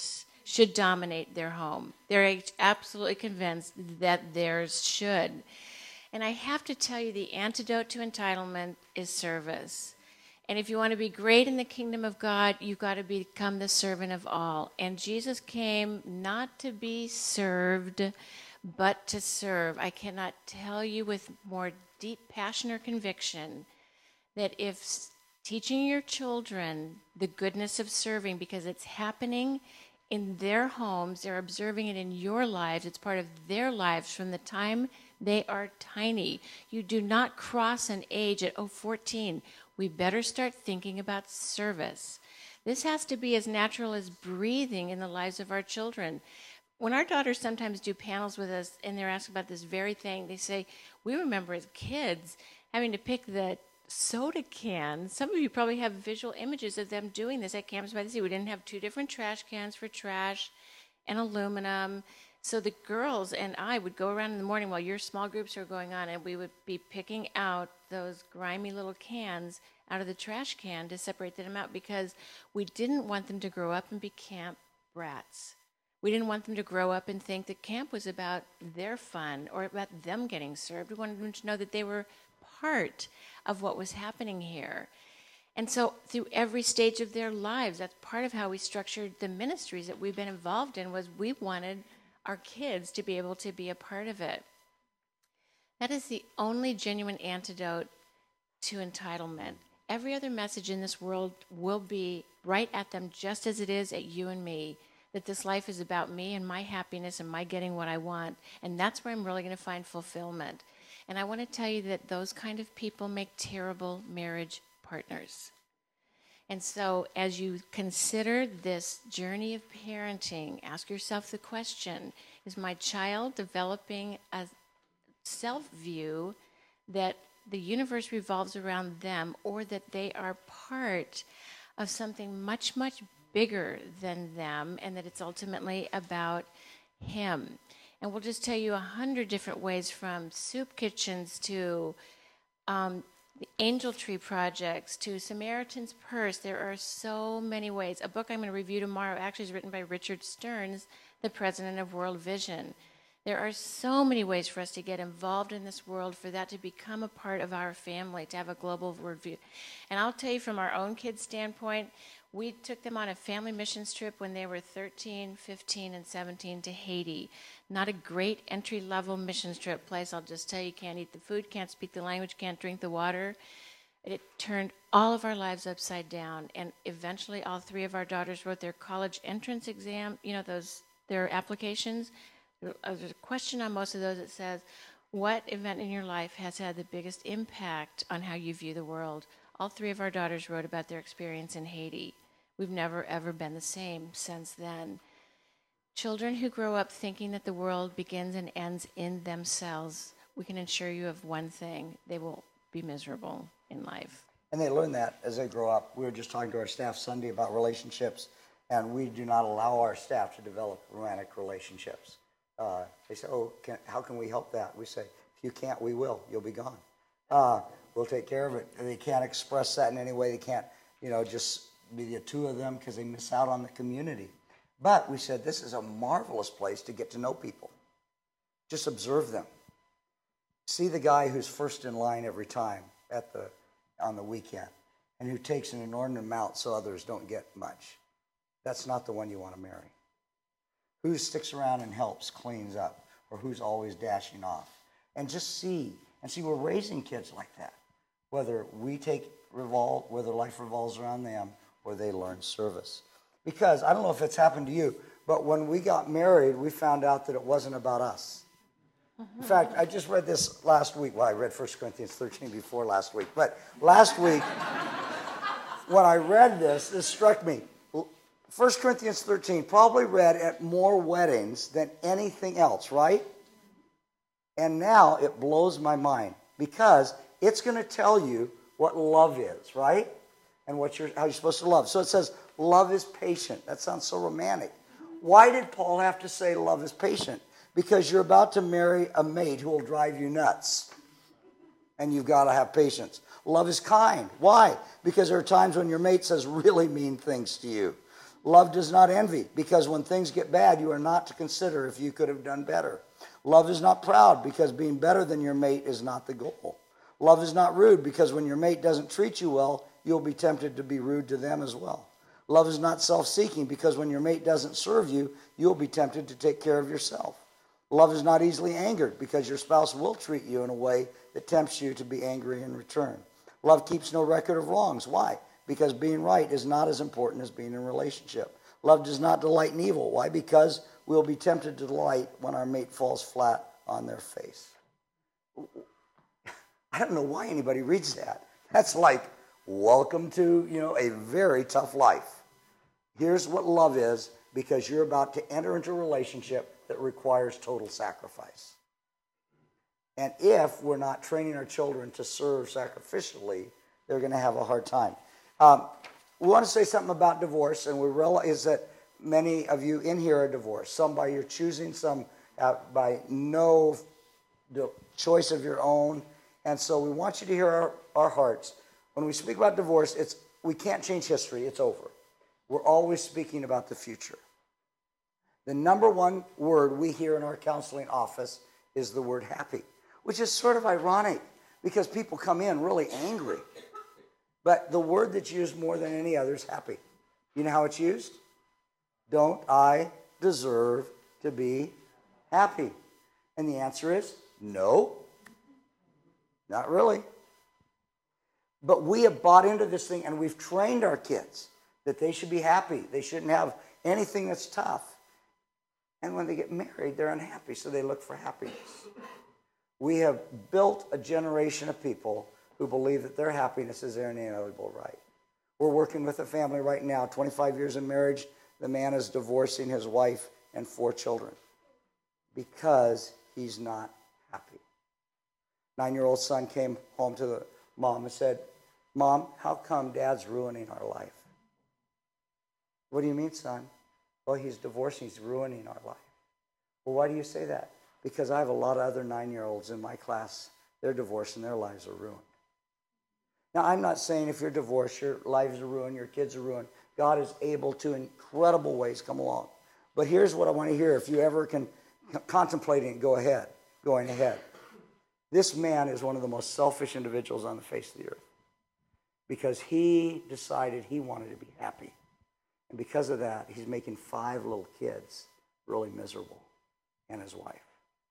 should dominate their home. They're absolutely convinced that theirs should. And I have to tell you, the antidote to entitlement is service. And if you want to be great in the kingdom of God, you've got to become the servant of all. And Jesus came not to be served, but to serve. I cannot tell you with more deep passion or conviction that if teaching your children the goodness of serving, because it's happening in their homes, they're observing it in your lives, it's part of their lives from the time they are tiny. You do not cross an age at, oh, fourteen. We better start thinking about service. This has to be as natural as breathing in the lives of our children. When our daughters sometimes do panels with us and they're asked about this very thing, they say, we remember as kids having to pick the soda can. Some of you probably have visual images of them doing this at Camps by the Sea. We didn't have two different trash cans for trash and aluminum. So the girls and I would go around in the morning while your small groups were going on, and we would be picking out those grimy little cans out of the trash can to separate them out, because we didn't want them to grow up and be camp brats. We didn't want them to grow up and think that camp was about their fun or about them getting served. We wanted them to know that they were part of what was happening here. And so through every stage of their lives, that's part of how we structured the ministries that we've been involved in, was we wanted our kids to be able to be a part of it. That is the only genuine antidote to entitlement. Every other message in this world will be right at them, just as it is at you and me, that this life is about me and my happiness and my getting what I want, and that's where I'm really going to find fulfillment. And I want to tell you that those kind of people make terrible marriage partners. And so as you consider this journey of parenting, ask yourself the question, is my child developing a self-view that the universe revolves around them, or that they are part of something much, much bigger than them, and that it's ultimately about him? And we'll just tell you a hundred different ways, from soup kitchens to um, the Angel Tree projects to Samaritan's Purse. There are so many ways. A book I'm going to review tomorrow actually is written by Richard Stearns, the president of World Vision. There are so many ways for us to get involved in this world, for that to become a part of our family, to have a global worldview. And I'll tell you, from our own kids' standpoint, we took them on a family missions trip when they were thirteen, fifteen, and seventeen to Haiti. Not a great entry-level missions trip place. I'll just tell you, can't eat the food, can't speak the language, can't drink the water. It turned all of our lives upside down. And eventually all three of our daughters wrote their college entrance exam, you know, those their applications. There's a question on most of those that says, what event in your life has had the biggest impact on how you view the world? All three of our daughters wrote about their experience in Haiti. We've never, ever been the same since then. Children who grow up thinking that the world begins and ends in themselves, we can assure you of one thing: they will be miserable in life. And they learn that as they grow up. We were just talking to our staff Sunday about relationships, and we do not allow our staff to develop romantic relationships. Uh, they say, oh, can, how can we help that? We say, if you can't, we will. You'll be gone. Uh, we'll take care of it. They can't express that in any way. They can't, you know, just be the two of them because they miss out on the community. But we said, this is a marvelous place to get to know people. Just observe them. See the guy who's first in line every time at the on the weekend, and who takes an inordinate amount so others don't get much. That's not the one you want to marry. Who sticks around and helps, cleans up, or who's always dashing off. And just see, and see, we're raising kids like that. Whether we take revolve, whether life revolves around them, or they learn service. Because, I don't know if it's happened to you, but when we got married, we found out that it wasn't about us. In fact, I just read this last week. Well, I read First Corinthians thirteen before last week. But last week, when I read this, this struck me. First Corinthians thirteen, probably read at more weddings than anything else, right? And now it blows my mind, because it's going to tell you what love is, right? And what you're, how you're supposed to love. So it says, love is patient. That sounds so romantic. Why did Paul have to say love is patient? Because you're about to marry a mate who will drive you nuts. And you've got to have patience. Love is kind. Why? Because there are times when your mate says really mean things to you. Love does not envy, because when things get bad, you are not to consider if you could have done better. Love is not proud, because being better than your mate is not the goal. Love is not rude, because when your mate doesn't treat you well, you'll be tempted to be rude to them as well. Love is not self-seeking, because when your mate doesn't serve you, you'll be tempted to take care of yourself. Love is not easily angered, because your spouse will treat you in a way that tempts you to be angry in return. Love keeps no record of wrongs. Why? Because being right is not as important as being in a relationship. Love does not delight in evil. Why? Because we'll be tempted to delight when our mate falls flat on their face. I don't know why anybody reads that. That's like, welcome to, you know, a very tough life. Here's what love is, because you're about to enter into a relationship that requires total sacrifice. And if we're not training our children to serve sacrificially, they're going to have a hard time. Um, we want to say something about divorce, and we realize that many of you in here are divorced. Some by your choosing, some uh, by no choice of your own. And so we want you to hear our, our hearts. When we speak about divorce, it's we can't change history. It's over. We're always speaking about the future. The number one word we hear in our counseling office is the word happy, which is sort of ironic because people come in really angry. But the word that's used more than any other is happy. You know how it's used? Don't I deserve to be happy? And the answer is no, not really. But we have bought into this thing, and we've trained our kids that they should be happy. They shouldn't have anything that's tough. And when they get married, they're unhappy, so they look for happiness. We have built a generation of people who believe that their happiness is their inalienable right. We're working with a family right now, twenty-five years in marriage. The man is divorcing his wife and four children because he's not happy. Nine-year-old son came home to the mom and said, "Mom, how come Dad's ruining our life?" "What do you mean, son?" "Well, he's divorcing, he's ruining our life." "Well, why do you say that?" "Because I have a lot of other nine-year-olds in my class. They're divorced and their lives are ruined." Now, I'm not saying if you're divorced, your lives are ruined, your kids are ruined. God is able to, in incredible ways, come along. But here's what I want to hear. If you ever can contemplate it, go ahead, going ahead. This man is one of the most selfish individuals on the face of the earth because he decided he wanted to be happy. And because of that, he's making five little kids really miserable, and his wife.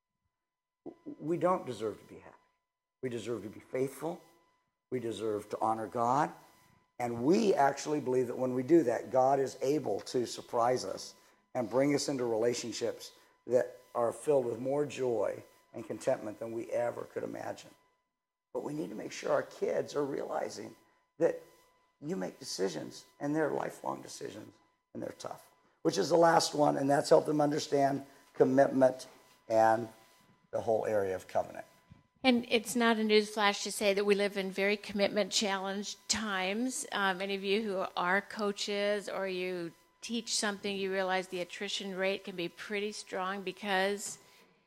We don't deserve to be happy. We deserve to be faithful. We deserve to honor God. And we actually believe that when we do that, God is able to surprise us and bring us into relationships that are filled with more joy and contentment than we ever could imagine. But we need to make sure our kids are realizing that you make decisions, and they're lifelong decisions, and they're tough. Which is the last one, and that's helped them understand commitment and the whole area of covenant. And it's not a newsflash to say that we live in very commitment-challenged times. Um, any of you who are coaches or you teach something, you realize the attrition rate can be pretty strong because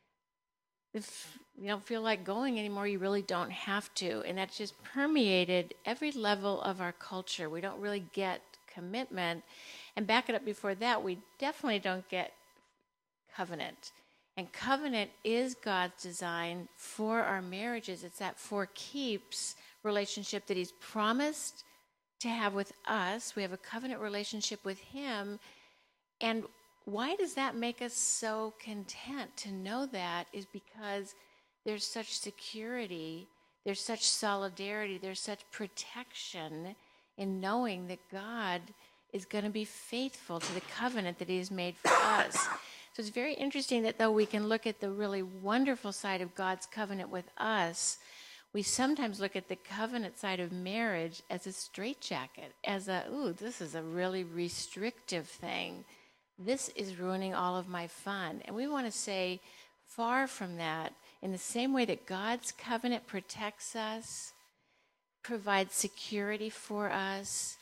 if you don't feel like going anymore, you really don't have to. And that's just permeated every level of our culture. We don't really get commitment. And back it up before that, we definitely don't get covenant. And covenant is God's design for our marriages. It's that for keeps relationship that he's promised to have with us. We have a covenant relationship with him. And why does that make us so content to know that is because there's such security, there's such solidarity, there's such protection in knowing that God is going to be faithful to the covenant that he has made for us. So it's very interesting that though we can look at the really wonderful side of God's covenant with us, we sometimes look at the covenant side of marriage as a straitjacket, as a, ooh, this is a really restrictive thing. This is ruining all of my fun. And we want to say, far from that, in the same way that God's covenant protects us, provides security for us,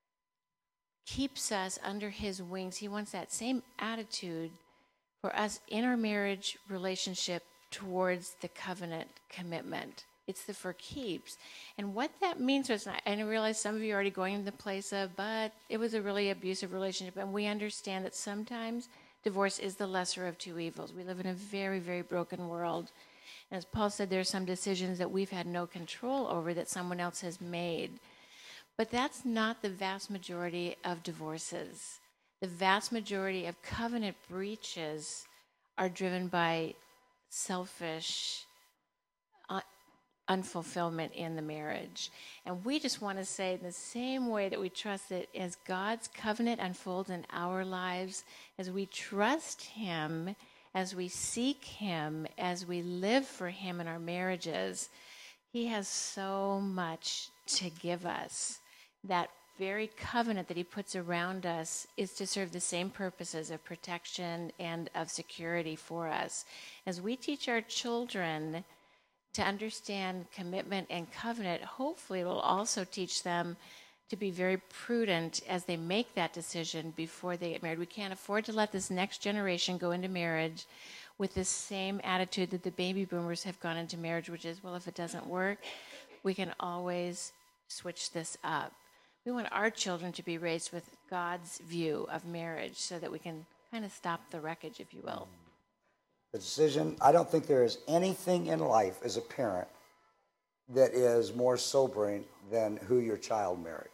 keeps us under his wings, he wants that same attitude for us in our marriage relationship towards the covenant commitment. It's the for keeps. And what that means was, and I realize some of you are already going to the place of, but it was a really abusive relationship. And we understand that sometimes divorce is the lesser of two evils. We live in a very, very broken world. And as Paul said, there are some decisions that we've had no control over that someone else has made. But that's not the vast majority of divorces. The vast majority of covenant breaches are driven by selfish uh, unfulfillment in the marriage. And we just want to say, in the same way that we trust that as God's covenant unfolds in our lives, as we trust him, as we seek him, as we live for him in our marriages, he has so much to give us. That very covenant that he puts around us is to serve the same purposes of protection and of security for us. As we teach our children to understand commitment and covenant, hopefully it will also teach them to be very prudent as they make that decision before they get married. We can't afford to let this next generation go into marriage with the same attitude that the baby boomers have gone into marriage, which is, well, if it doesn't work, we can always switch this up. We want our children to be raised with God's view of marriage so that we can kind of stop the wreckage, if you will. The decision, I don't think there is anything in life as a parent that is more sobering than who your child marries.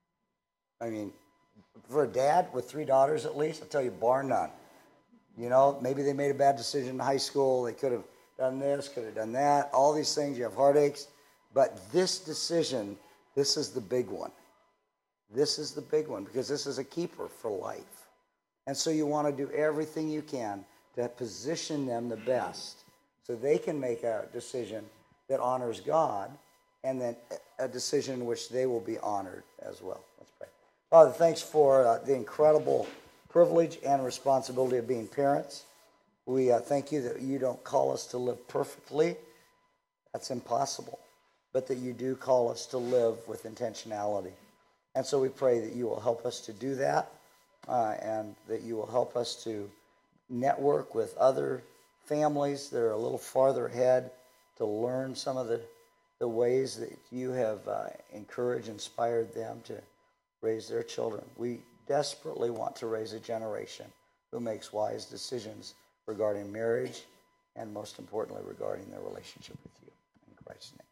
I mean, for a dad with three daughters at least, I'll tell you, bar none. You know, maybe they made a bad decision in high school. They could have done this, could have done that, all these things. You have heartaches. But this decision, this is the big one. This is the big one because this is a keeper for life. And so you want to do everything you can to position them the best so they can make a decision that honors God and then a decision in which they will be honored as well. Let's pray. Father, thanks for uh, the incredible privilege and responsibility of being parents. We uh, thank you that you don't call us to live perfectly. That's impossible. But that you do call us to live with intentionality. And so we pray that you will help us to do that uh, and that you will help us to network with other families that are a little farther ahead to learn some of the, the ways that you have uh, encouraged, inspired them to raise their children. We desperately want to raise a generation who makes wise decisions regarding marriage and, most importantly, regarding their relationship with you. In Christ's name.